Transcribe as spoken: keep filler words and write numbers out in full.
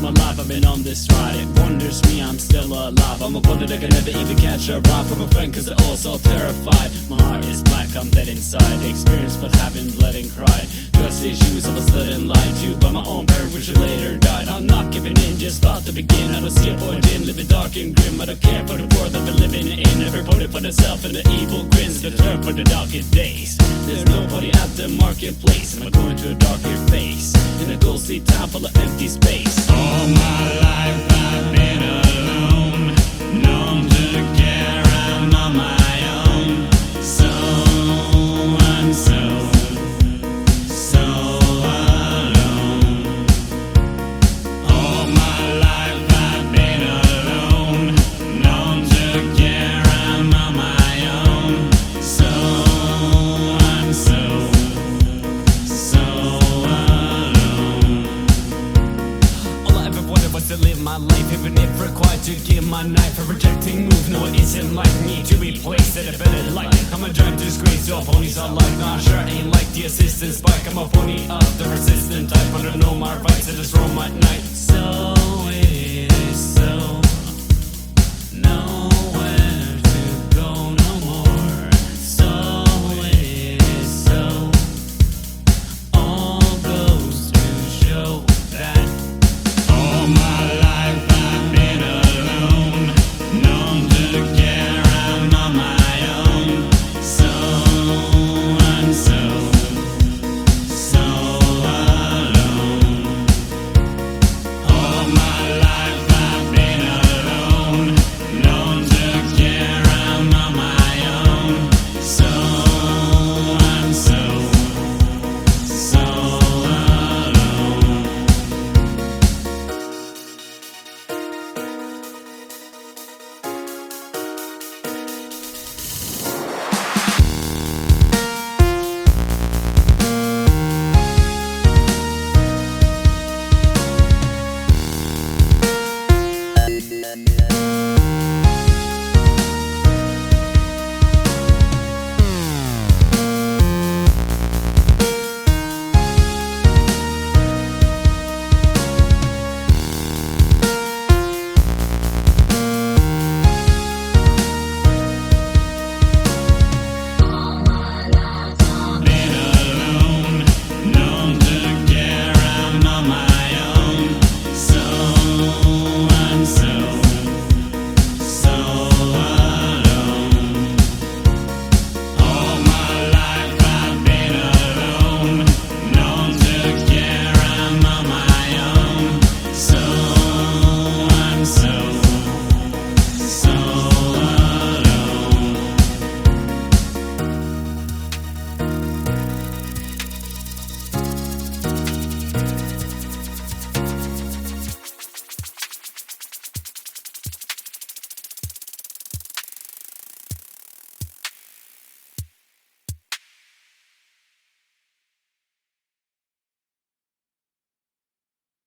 my life I've been on this ride. It wonders me I'm still alive. I'm a bullet that can never even catch a ride from a friend cause they're all so terrified. My heart is black, I'm dead inside. Experience but having blood and cried. Trust issues I was led and lied to by my own parent which later died. I'm not giving in, just about to begin. I don't see a point in living dark and grim. I don't care for the world that we're living in. Everybody put themselves in the evil grins. The turn for the darkest days. There's nobody at the marketplace. Am I going to a darker face? In a ghostly town full of empty space. All my life I've been alone, known to care I'm on my own. So I'm so, so alone. All my life I've been alone, known to care I'm on my own. So I'm so, so alone. All I ever wanted was to live my life, even if required to give my knife. A rejecting move, no it isn't like me to be placed at a better light. I'm a giant disgrace to all ponies I like. Nah, sure ain't like the assistant spike. I'm a pony of the persistent type. I don't know my rights, I just roam at night. So